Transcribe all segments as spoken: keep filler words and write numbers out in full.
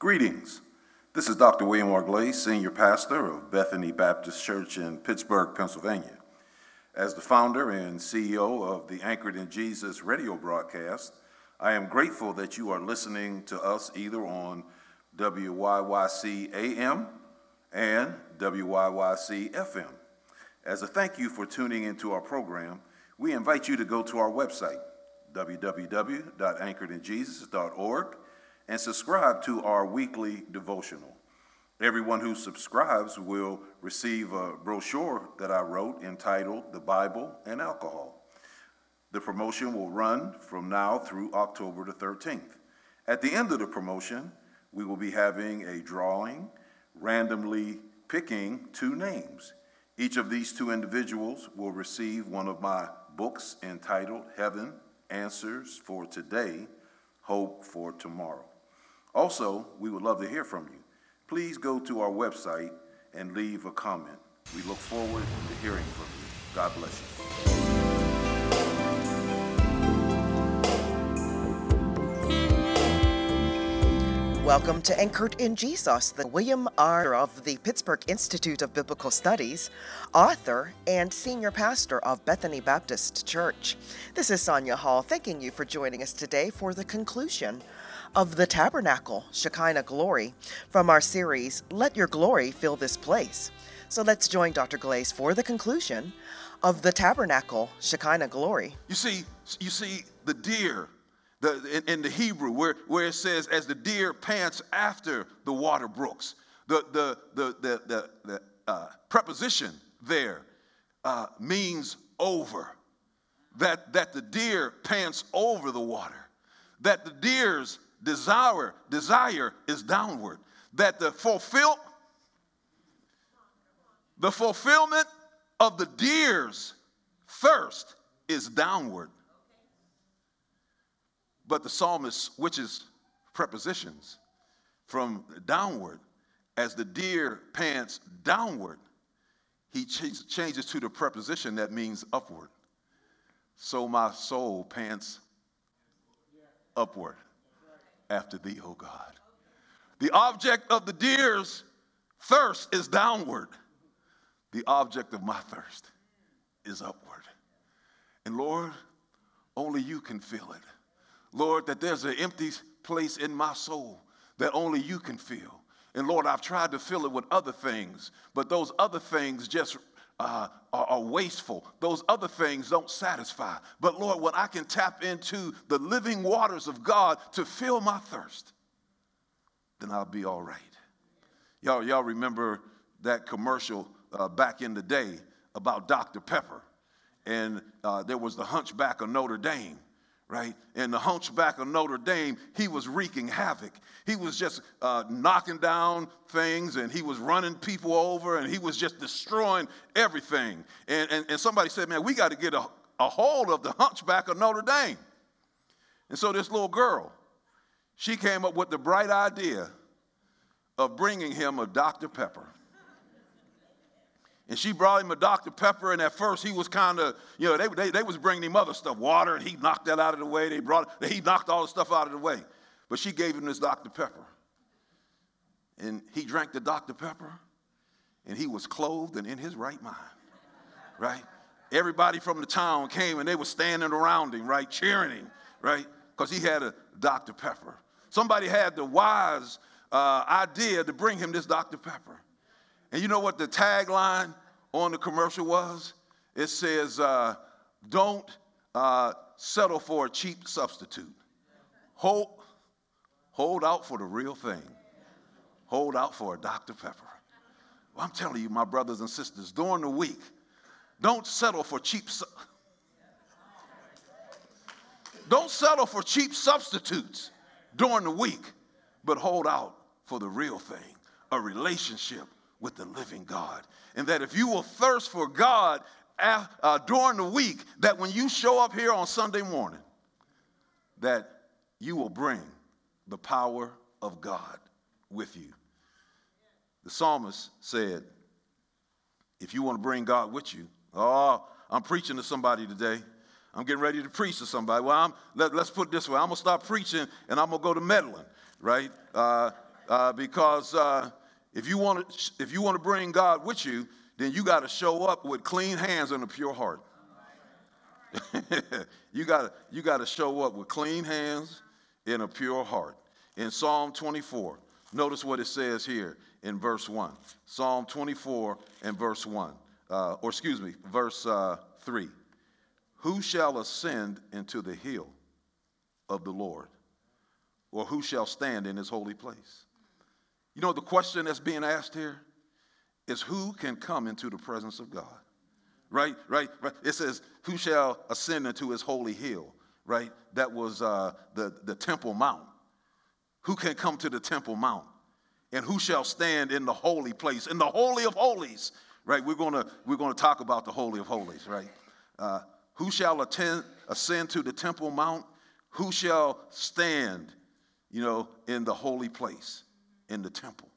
Greetings. This is Doctor William R. Glaze, Senior Pastor of Bethany Baptist Church in Pittsburgh, Pennsylvania. As the founder and C E O of the Anchored in Jesus radio broadcast, I am grateful that you are listening to us either on W Y Y C A M and W Y Y C F M. As a thank you for tuning into our program, we invite you to go to our website, w w w dot anchored in jesus dot org, and subscribe to our weekly devotional. Everyone who subscribes will receive a brochure that I wrote entitled The Bible and Alcohol. The promotion will run from now through October the thirteenth. At the end of the promotion, we will be having a drawing, randomly picking two names. Each of these two individuals will receive one of my books entitled Heaven Answers for Today, Hope for Tomorrow. Also, we would love to hear from you. Please go to our website and leave a comment. We look forward to hearing from you. God bless you. Welcome to Anchored in Jesus, the William R. of the Pittsburgh Institute of Biblical Studies, author and senior pastor of Bethany Baptist Church. This is Sonia Hall, thanking you for joining us today for the conclusion of the Tabernacle, Shekinah Glory, from our series, Let Your Glory Fill This Place. So let's join Doctor Glaze for the conclusion of the Tabernacle, Shekinah Glory. You see, you see the deer, the, in, in the Hebrew, where, where it says, as the deer pants after the water brooks, the, the, the, the, the, the uh, preposition there uh, means over, that, that the deer pants over the water, that the deer's Desire, desire is downward. That the fulfill, the fulfillment of the deer's thirst is downward. But the psalmist switches prepositions from downward. As the deer pants downward, he ch- changes to the preposition that means upward. So my soul pants upward after thee, O God. The object of the deer's thirst is downward. The object of my thirst is upward. And Lord, only you can fill it. Lord, that there's an empty place in my soul that only you can fill. And Lord, I've tried to fill it with other things, but those other things just Uh, are, are wasteful. Those other things don't satisfy. But Lord, when I can tap into the living waters of God to fill my thirst, then I'll be all right. Y'all, y'all remember that commercial uh, back in the day about Doctor Pepper, and uh, there was the Hunchback of Notre Dame. Right? And the Hunchback of Notre Dame, he was wreaking havoc. He was just uh, knocking down things, and he was running people over, and he was just destroying everything. And, and, and somebody said, man, we got to get a, a hold of the Hunchback of Notre Dame. And so this little girl, she came up with the bright idea of bringing him a Doctor Pepper. And she brought him a Doctor Pepper, and at first he was kind of, you know, they, they they was bringing him other stuff, water, and he knocked that out of the way. They brought, he knocked all the stuff out of the way. But she gave him this Doctor Pepper. And he drank the Doctor Pepper, and he was clothed and in his right mind, right? Everybody from the town came, and they were standing around him, right, cheering him, right, because he had a Doctor Pepper. Somebody had the wise uh, idea to bring him this Doctor Pepper. And you know what the tagline on the commercial was? It says, uh, don't uh, settle for a cheap substitute. Hold, hold out for the real thing. Hold out for a Doctor Pepper. Well, I'm telling you, my brothers and sisters, during the week, don't settle for cheap su- Don't settle for cheap substitutes during the week, but hold out for the real thing, a relationship with the living God. And that if you will thirst for God uh, uh, during the week, that when you show up here on Sunday morning, that you will bring the power of God with you. The psalmist said, if you want to bring God with you, oh, I'm preaching to somebody today. I'm getting ready to preach to somebody. Well, I'm, let, let's put it this way. I'm going to stop preaching, and I'm going to go to meddling, right? Uh, Uh, because uh, if you want to, if you want to bring God with you, then you got to show up with clean hands and a pure heart. you got to you got to show up with clean hands and a pure heart. In Psalm twenty-four, notice what it says here in verse one. Psalm twenty-four and verse one, uh, or excuse me, verse uh, three. Who shall ascend into the hill of the Lord, or who shall stand in his holy place? You know, the question that's being asked here is who can come into the presence of God? Right, right, right. It says, who shall ascend into his holy hill, right? That was uh, the, the Temple Mount. Who can come to the Temple Mount? And who shall stand in the holy place, in the Holy of Holies, right? We're going to we're going to talk about the Holy of Holies, right? Uh, who shall attend, ascend to the Temple Mount? Who shall stand, you know, in the holy place, in the temple?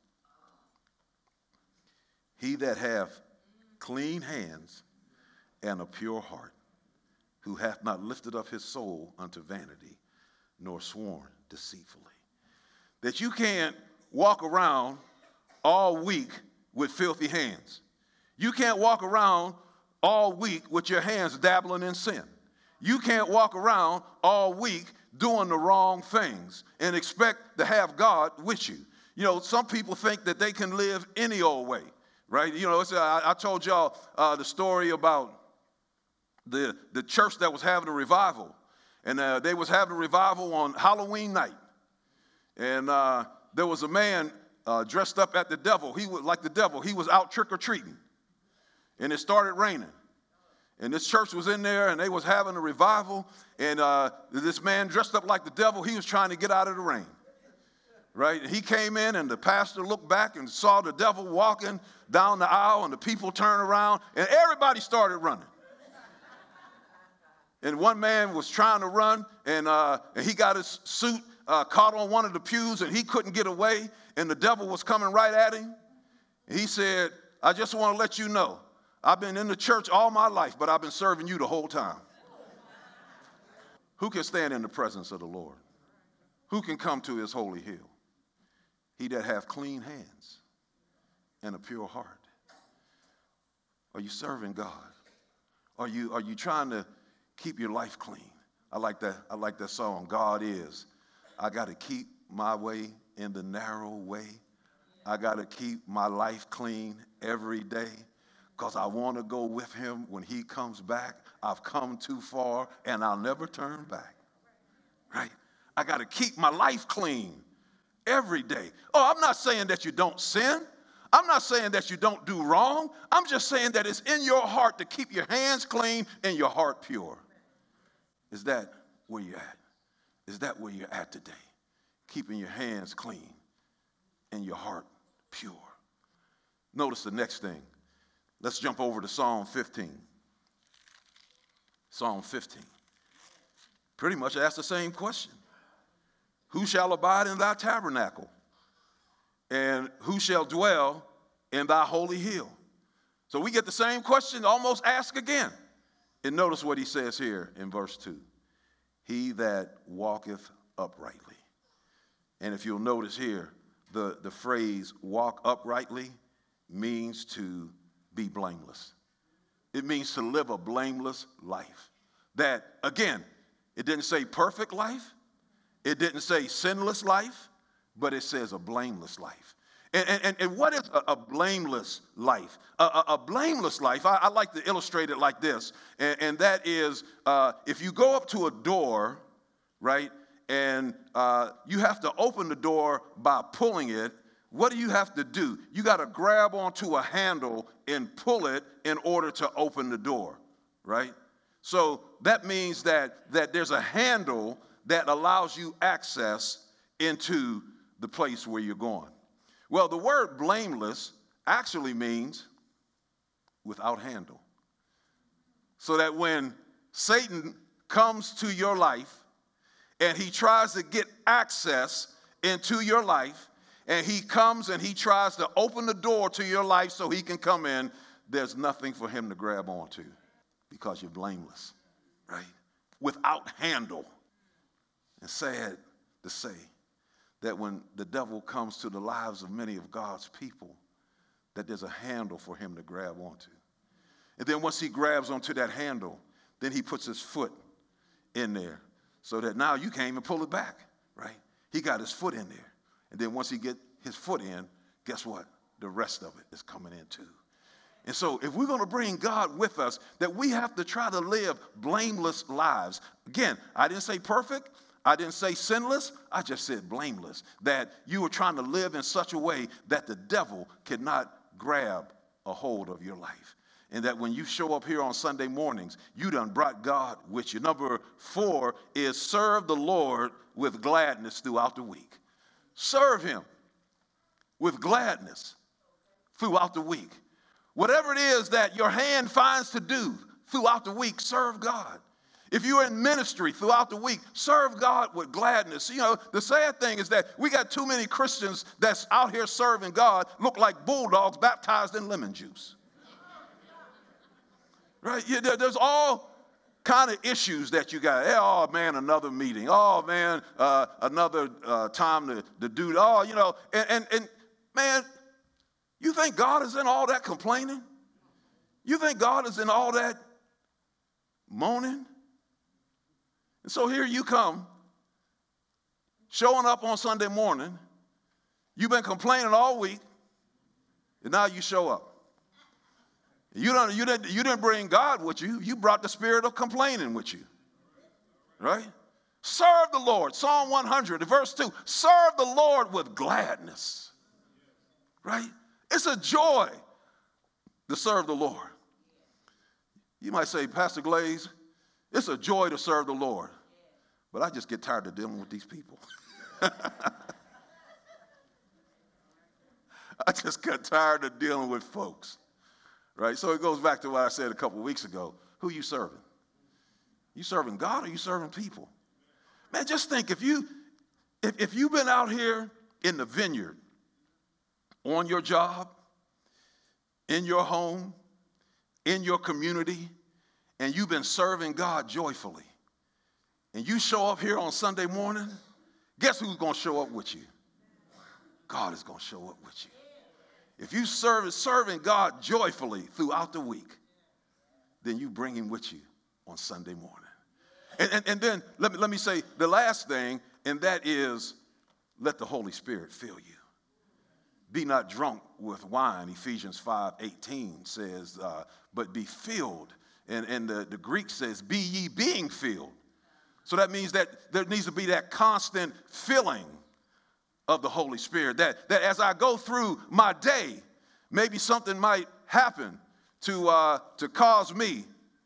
He that hath clean hands and a pure heart, who hath not lifted up his soul unto vanity, nor sworn deceitfully. That you can't walk around all week with filthy hands. You can't walk around all week with your hands dabbling in sin. You can't walk around all week doing the wrong things and expect to have God with you. You know, some people think that they can live any old way, right? You know, it's, I, I told y'all uh, the story about the, the church that was having a revival. And uh, they was having a revival on Halloween night. And uh, there was a man uh, dressed up at the devil. He was like the devil. He was out trick-or-treating. And it started raining. And this church was in there, and they was having a revival. And uh, this man dressed up like the devil, he was trying to get out of the rain. Right? He came in, and the pastor looked back and saw the devil walking down the aisle, and the people turned around, and everybody started running. And one man was trying to run, and, uh, and he got his suit uh, caught on one of the pews, and he couldn't get away, and the devil was coming right at him. He said, I just want to let you know, I've been in the church all my life, but I've been serving you the whole time. Who can stand in the presence of the Lord? Who can come to his holy hill? He that hath clean hands and a pure heart. Are you serving God? Are you, are you trying to keep your life clean? I like that, I like that song, God is. I got to keep my way in the narrow way. I got to keep my life clean every day because I want to go with him when he comes back. I've come too far and I'll never turn back. Right? I got to keep my life clean every day. Oh, I'm not saying that you don't sin. I'm not saying that you don't do wrong. I'm just saying that it's in your heart to keep your hands clean and your heart pure. Is that where you're at? Is that where you're at today? Keeping your hands clean and your heart pure. Notice the next thing. Let's jump over to Psalm fifteen. Psalm fifteen. Pretty much asks the same question. Who shall abide in thy tabernacle? And who shall dwell in thy holy hill? So we get the same question almost asked again. And notice what he says here in verse two. He that walketh uprightly. And if you'll notice here, the, the phrase walk uprightly means to be blameless. It means to live a blameless life. That, again, it didn't say perfect life. It didn't say sinless life, but it says a blameless life. And, and, and what is a, a blameless life? A, a, a blameless life, I, I like to illustrate it like this, and, and that is uh, if you go up to a door, right, and uh, you have to open the door by pulling it, what do you have to do? You got to grab onto a handle and pull it in order to open the door, right? So that means that, that there's a handle that allows you access into the place where you're going. Well, the word blameless actually means without handle. So that when Satan comes to your life and he tries to get access into your life, and he comes and he tries to open the door to your life so he can come in, there's nothing for him to grab onto because you're blameless, right? Without handle. And sad to say, that when the devil comes to the lives of many of God's people, that there's a handle for him to grab onto. And then once he grabs onto that handle, then he puts his foot in there so that now you can't even pull it back, right? He got his foot in there. And then once he get his foot in, guess what? The rest of it is coming in too. And so if we're going to bring God with us, that we have to try to live blameless lives. Again, I didn't say perfect. I didn't say sinless. I just said blameless. That you are trying to live in such a way that the devil cannot grab a hold of your life. And that when you show up here on Sunday mornings, you done brought God with you. Number four is serve the Lord with gladness throughout the week. Serve him with gladness throughout the week. Whatever it is that your hand finds to do throughout the week, serve God. If you're in ministry throughout the week, serve God with gladness. You know, the sad thing is that we got too many Christians that's out here serving God look like bulldogs baptized in lemon juice. Right? Yeah, there, there's all kind of issues that you got. Hey, oh, man, another meeting. Oh, man, uh, another uh, time to, to do, oh, you know, and, and, and, man, you think God is in all that complaining? You think God is in all that moaning? And so here you come, showing up on Sunday morning. You've been complaining all week, and now you show up. You don't, you didn't, you didn't bring God with you. You brought the spirit of complaining with you, right? Serve the Lord. Psalm one hundred, verse two. Serve the Lord with gladness, right? It's a joy to serve the Lord. You might say, Pastor Glaze, it's a joy to serve the Lord. But I just get tired of dealing with these people. I just got tired of dealing with folks. Right? So it goes back to what I said a couple weeks ago. Who you serving? You serving God or you serving people? Man, just think if you if, if you've been out here in the vineyard, on your job, in your home, in your community, and you've been serving God joyfully, and you show up here on Sunday morning, guess who's going to show up with you? God is going to show up with you. If you serve serving God joyfully throughout the week, then you bring him with you on Sunday morning. And, and, and then let me, let me say the last thing, and that is let the Holy Spirit fill you. Be not drunk with wine. Ephesians five eighteen says, uh, but be filled. And, and the, the Greek says, be ye being filled. So that means that there needs to be that constant filling of the Holy Spirit. That, that as I go through my day, maybe something might happen to, uh, to cause me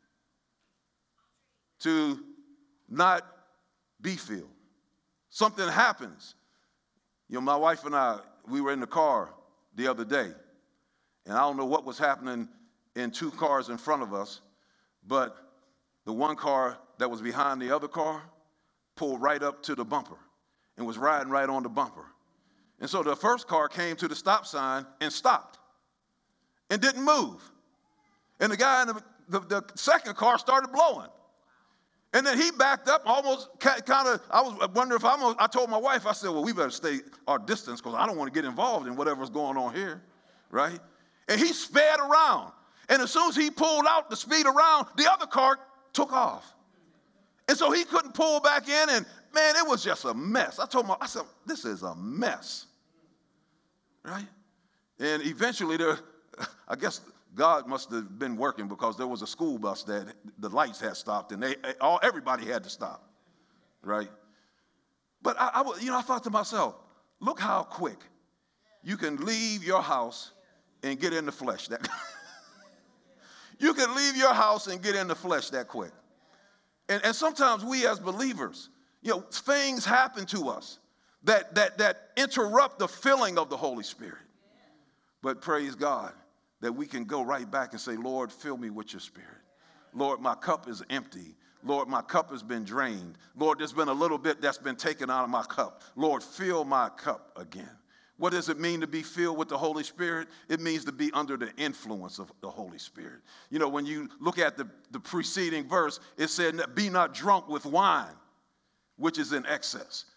to not be filled. Something happens. You know, my wife and I, we were in the car the other day, and I don't know what was happening in two cars in front of us, but the one car that was behind the other car pulled right up to the bumper and was riding right on the bumper. And so the first car came to the stop sign and stopped and didn't move. And the guy in the, the, the second car started blowing. And then he backed up almost kind of, I was wondering if I'm, I told my wife, I said, well, we better stay our distance because I don't want to get involved in whatever's going on here, right? And he sped around. And as soon as he pulled out the speed around, the other car took off. And so he couldn't pull back in, and man, it was just a mess. I told him, I said, this is a mess, right? And eventually, there, I guess God must have been working because there was a school bus that the lights had stopped, and they all everybody had to stop, right? But I, I, you know, I thought to myself, look how quick you can leave your house and get in the flesh. That you can leave your house and get in the flesh that quick. And, and sometimes we as believers, you know, things happen to us that, that, that interrupt the filling of the Holy Spirit. But praise God that we can go right back and say, Lord, fill me with your Spirit. Lord, my cup is empty. Lord, my cup has been drained. Lord, there's been a little bit that's been taken out of my cup. Lord, fill my cup again. What does it mean to be filled with the Holy Spirit? It means to be under the influence of the Holy Spirit. You know, when you look at the, the preceding verse, it said, be not drunk with wine, which is in excess.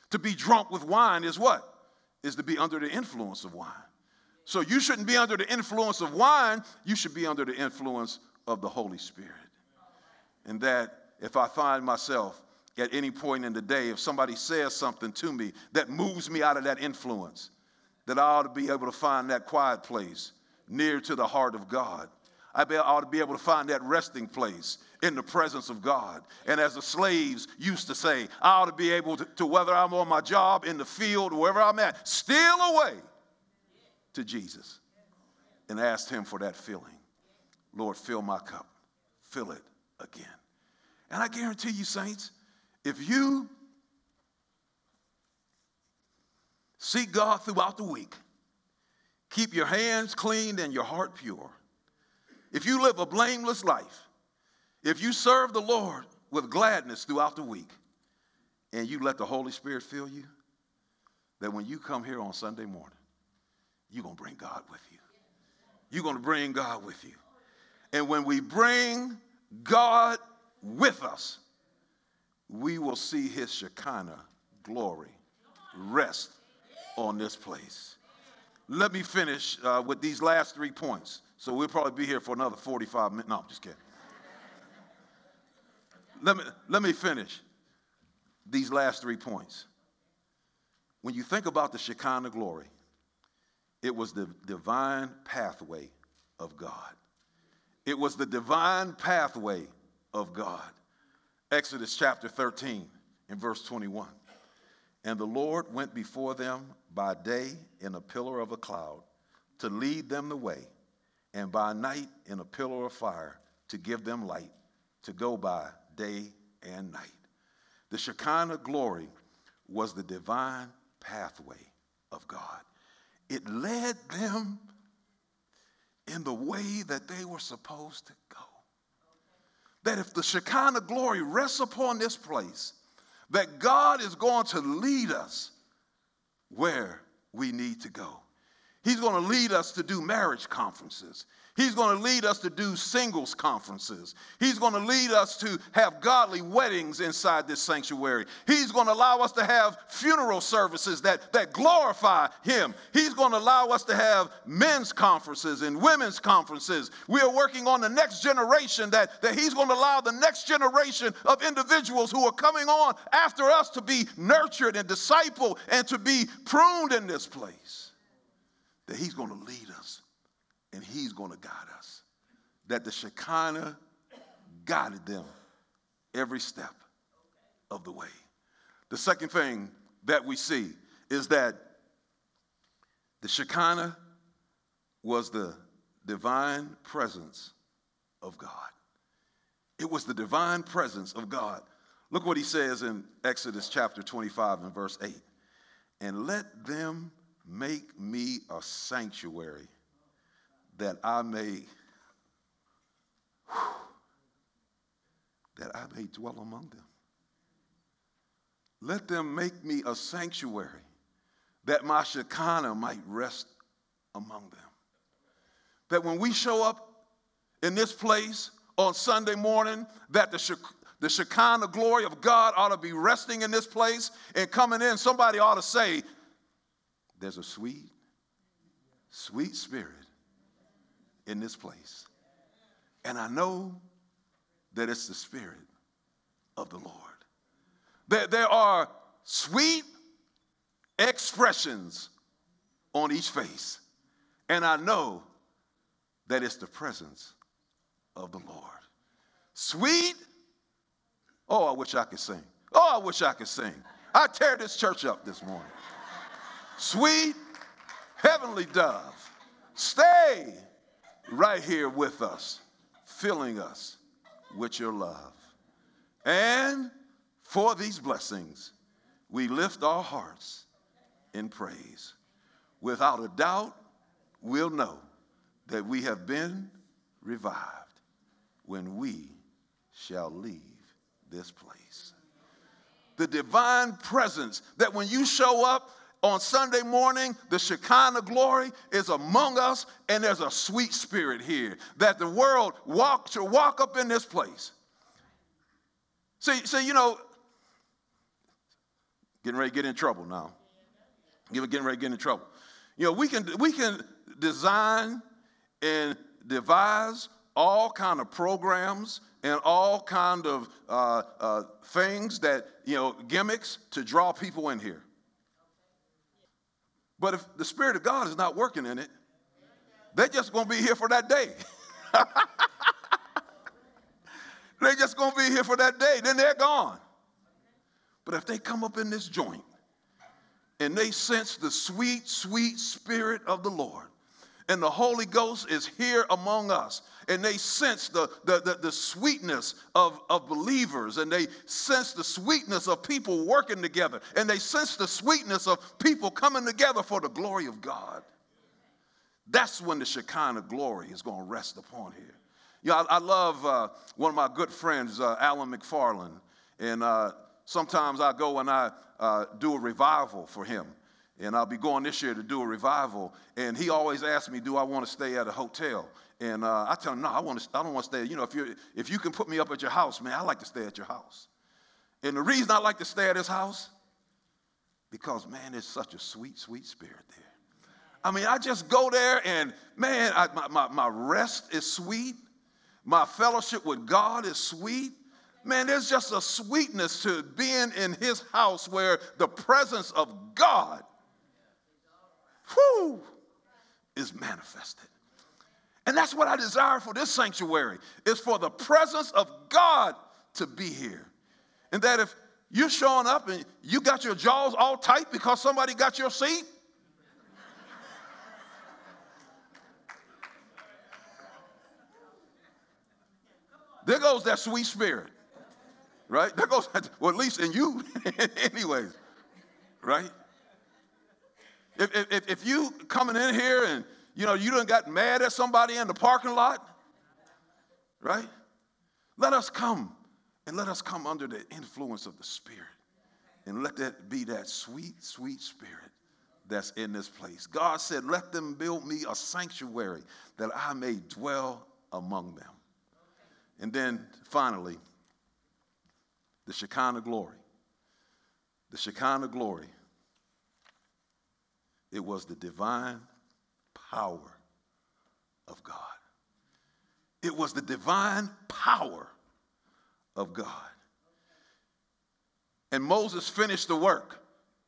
To be drunk with wine is what? Is to be under the influence of wine. So you shouldn't be under the influence of wine. You should be under the influence of the Holy Spirit. And that if I find myself at any point in the day, if somebody says something to me that moves me out of that influence, that I ought to be able to find that quiet place near to the heart of God. I ought to be able to find that resting place in the presence of God. And as the slaves used to say, I ought to be able to, to whether I'm on my job, in the field, wherever I'm at, steal away to Jesus and ask him for that filling. Lord, fill my cup. Fill it again. And I guarantee you, saints, if you seek God throughout the week, keep your hands clean and your heart pure, if you live a blameless life, if you serve the Lord with gladness throughout the week, and you let the Holy Spirit fill you, that when you come here on Sunday morning, you're going to bring God with you. You're going to bring God with you. And when we bring God with us, we will see his Shekinah glory rest on this place. Let me finish uh, with these last three points. So we'll probably be here for another forty-five minutes. No, I'm just kidding. Let me, let me finish these last three points. When you think about the Shekinah glory, it was the divine pathway of God. It was the divine pathway of God. Exodus chapter thirteen and verse twenty-one. And the Lord went before them by day in a pillar of a cloud to lead them the way, and by night in a pillar of fire to give them light, to go by day and night. The Shekinah glory was the divine pathway of God. It led them in the way that they were supposed to go. That if the Shekinah glory rests upon this place, that God is going to lead us where we need to go. He's going to lead us to do marriage conferences. He's going to lead us to do singles conferences. He's going to lead us to have godly weddings inside this sanctuary. He's going to allow us to have funeral services that, that glorify him. He's going to allow us to have men's conferences and women's conferences. We are working on the next generation that, that he's going to allow the next generation of individuals who are coming on after us to be nurtured and discipled and to be pruned in this place. That he's going to lead us. And he's going to guide us. That the Shekinah guided them every step of the way. The second thing that we see is that the Shekinah was the divine presence of God. It was the divine presence of God. Look what he says in Exodus chapter twenty-five and verse eight. And let them make me a sanctuary, that I may, whew, that I may dwell among them. Let them make me a sanctuary, that my Shekinah might rest among them. That when we show up in this place on Sunday morning, that the, Shek- the Shekinah glory of God ought to be resting in this place and coming in. Somebody ought to say, there's a sweet, sweet spirit in this place. And I know that it's the Spirit of the Lord. There, there are sweet expressions on each face. And I know that it's the presence of the Lord. Sweet, oh, I wish I could sing. Oh, I wish I could sing. I tear this church up this morning. Sweet, heavenly dove, stay right here with us, filling us with your love. And for these blessings, we lift our hearts in praise. Without a doubt, we'll know that we have been revived when we shall leave this place. The divine presence that when you show up on Sunday morning, the Shekinah glory is among us, and there's a sweet spirit here that the world walk to walk up in this place. See, see, you know, Getting ready to get in trouble now. Getting ready to get in trouble. You know, we can we can design and devise all kind of programs and all kind of uh, uh, things that, you know, gimmicks to draw people in here. But if the Spirit of God is not working in it, they're just going to be here for that day. They're just going to be here for that day. Then they're gone. But if they come up in this joint and they sense the sweet, sweet Spirit of the Lord, and the Holy Ghost is here among us, and they sense the, the, the, the sweetness of, of believers, and they sense the sweetness of people working together, and they sense the sweetness of people coming together for the glory of God, that's when the Shekinah glory is going to rest upon here. You know, I, I love uh, one of my good friends, uh, Alan McFarland, and uh, sometimes I go and I uh, do a revival for him. And I'll be going this year to do a revival. And he always asks me, do I want to stay at a hotel? And uh, I tell him, no, I, want to, I don't want to stay. You know, if, you're, if you can put me up at your house, man, I like to stay at your house. And the reason I like to stay at his house, because, man, there's such a sweet, sweet spirit there. I mean, I just go there and, man, I, my, my, my rest is sweet. My fellowship with God is sweet. Man, there's just a sweetness to being in his house where the presence of God, whew, is manifested. And that's what I desire for this sanctuary, is for the presence of God to be here. And that if you're showing up and you got your jaws all tight because somebody got your seat, there goes that sweet spirit, right? There goes, well, at least in you, anyways, right? If, if, if you coming in here and, you know, you done got mad at somebody in the parking lot, right? Let us come and let us come under the influence of the Spirit and let that be that sweet, sweet spirit that's in this place. God said, let them build me a sanctuary that I may dwell among them. And then finally, the Shekinah glory. The Shekinah glory. It was the divine power of God. It was the divine power of God. And Moses finished the work.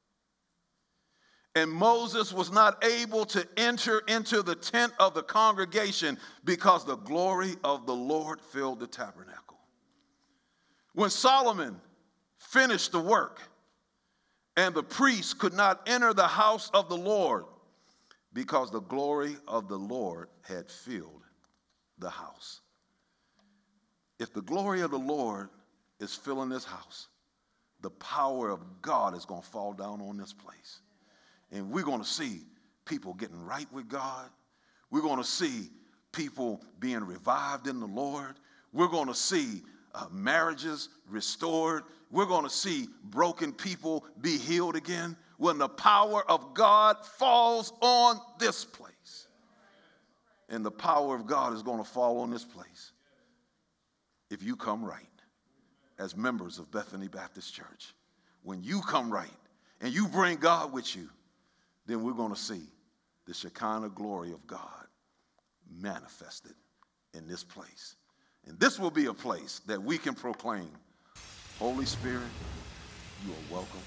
And Moses was not able to enter into the tent of the congregation because the glory of the Lord filled the tabernacle. When Solomon finished the work, and the priests could not enter the house of the Lord because the glory of the Lord had filled the house. If the glory of the Lord is filling this house, the power of God is going to fall down on this place. And we're going to see people getting right with God. We're going to see people being revived in the Lord. We're going to see uh, marriages restored. We're going to see broken people be healed again when the power of God falls on this place. And the power of God is going to fall on this place if you come right as members of Bethany Baptist Church. When you come right and you bring God with you, then we're going to see the Shekinah glory of God manifested in this place. And this will be a place that we can proclaim, Holy Spirit, you are welcome.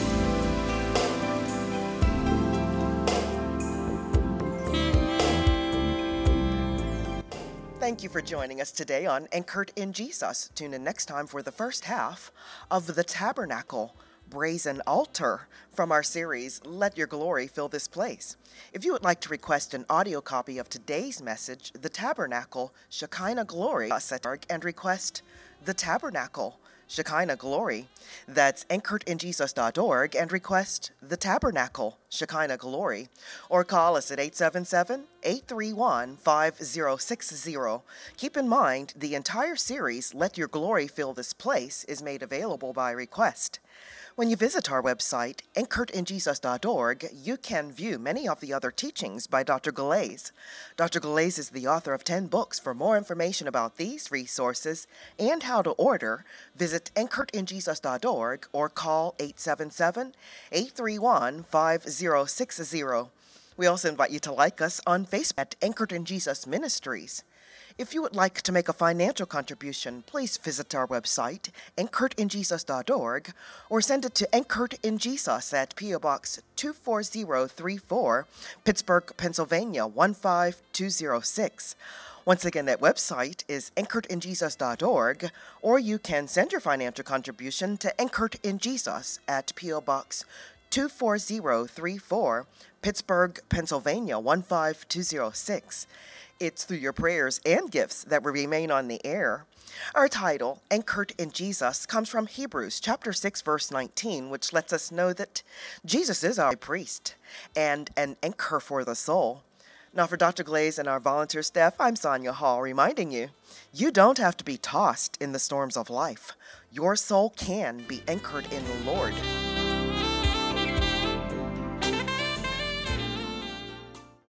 Thank you for joining us today on Anchored in Jesus. Tune in next time for the first half of The Tabernacle Brazen Altar from our series, Let Your Glory Fill This Place. If you would like to request an audio copy of today's message, The Tabernacle Shekinah Glory, and request The Tabernacle Shekinah Glory. That's anchored in jesus dot org and request The Tabernacle Shekinah Glory. Or call us at eight seven seven, eight three one, five zero six zero. Keep in mind, the entire series, Let Your Glory Fill This Place, is made available by request. When you visit our website, anchored in jesus dot org, you can view many of the other teachings by Doctor Galais. Doctor Galais is the author of ten books. For more information about these resources and how to order, visit anchored in jesus dot org or call eight seven seven, eight three one, five zero six zero. We also invite you to like us on Facebook at Anchored in Jesus Ministries. If you would like to make a financial contribution, please visit our website, anchored in jesus dot org, or send it to Anchored in Jesus at P O Box two four zero three four, Pittsburgh, Pennsylvania one five two zero six. Once again, that website is anchored in jesus dot org, or you can send your financial contribution to Anchored in Jesus at P O Box two four zero three four, Pittsburgh, Pennsylvania one five two zero six. It's through your prayers and gifts that we remain on the air. Our title, Anchored in Jesus, comes from Hebrews chapter six, verse nineteen, which lets us know that Jesus is our priest and an anchor for the soul. Now, for Doctor Galais and our volunteer staff, I'm Sonia Hall, reminding you, you don't have to be tossed in the storms of life. Your soul can be anchored in the Lord.